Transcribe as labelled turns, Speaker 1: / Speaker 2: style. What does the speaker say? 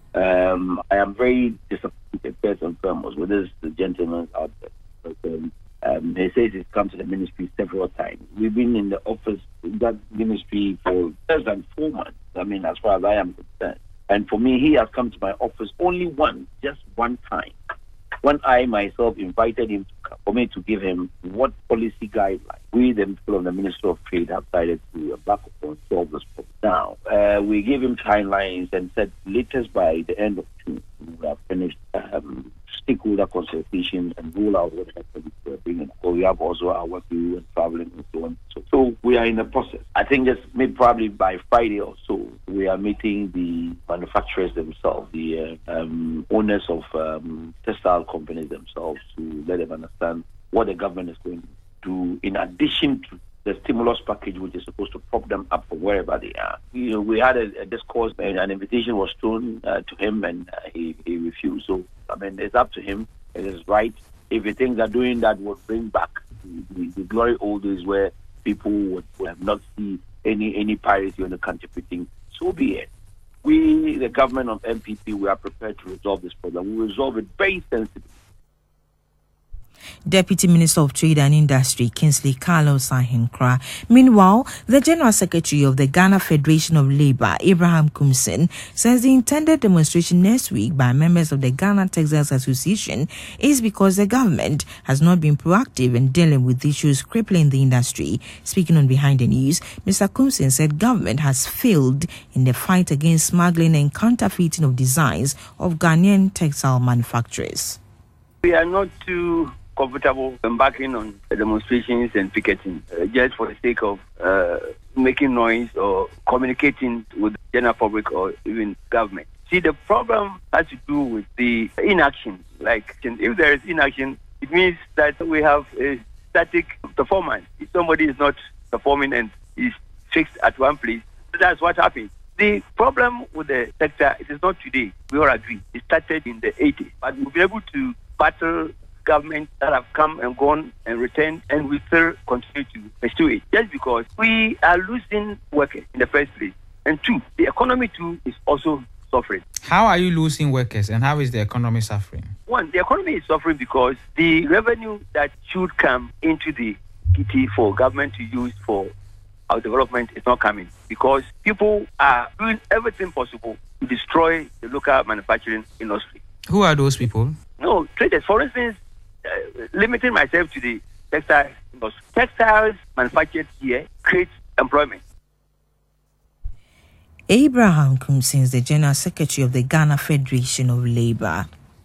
Speaker 1: I am very disappointed, first and foremost, with this gentleman out there. He says he's come to the ministry several times. We've been in the office, that ministry, for less than 4 months. I mean, as far as I am concerned. And for me, he has come to my office only once, just one time, when I myself invited him to come, for me to give him what policy guidelines we, the people of the Ministry of Trade, have decided to embark upon solve this problem. Now, we gave him timelines and said latest by the end of June, we will have finished stakeholder consultation and roll out what we're bringing. So we have also our work and traveling and so on. So we are in the process. I think just maybe probably by Friday or so, we are meeting the manufacturers themselves, the owners of textile companies themselves, to let them understand what the government is going to do in addition to the stimulus package, which is supposed to prop them up from wherever they are. We had a discourse, and an invitation was thrown to him, and he refused. So, I mean, it's up to him. It is right. If he thinks that doing that would bring back the glory old days where people would have not seen any piracy on the country, so be it. We, the government of MPP, we are prepared to resolve this problem. We resolve it very sensibly.
Speaker 2: Deputy Minister of Trade and Industry, Kingsley Carlos Ahenkra. Meanwhile, the General Secretary of the Ghana Federation of Labour, Abraham Kumsin, says the intended demonstration next week by members of the Ghana Textiles Association is because the government has not been proactive in dealing with issues crippling the industry. Speaking on Behind the News, Mr. Kumsin said government has failed in the fight against smuggling and counterfeiting of designs of Ghanaian textile manufacturers.
Speaker 3: We are not too comfortable embarking on demonstrations and picketing just for the sake of making noise or communicating with the general public or even government. See, the problem has to do with the inaction. Like, if there is inaction, it means that we have a static performance. If somebody is not performing and is fixed at one place, that's what happens. The problem with the sector, it is not today. We all agree. It started in the 80s. But we'll be able to battle governments that have come and gone and returned, and we still continue to pursue it. Just because we are losing workers in the first place. And two, the economy too is also suffering.
Speaker 4: How are you losing workers and how is the economy suffering?
Speaker 3: One, the economy is suffering because the revenue that should come into the kitty for government to use for our development is not coming because people are doing everything possible to destroy the local manufacturing industry.
Speaker 4: Who are those people?
Speaker 3: No, traders. For instance, limiting myself to the textile industry. Textiles manufactured here create employment.
Speaker 2: Abraham Kumsin is the General Secretary of the Ghana Federation of Labour.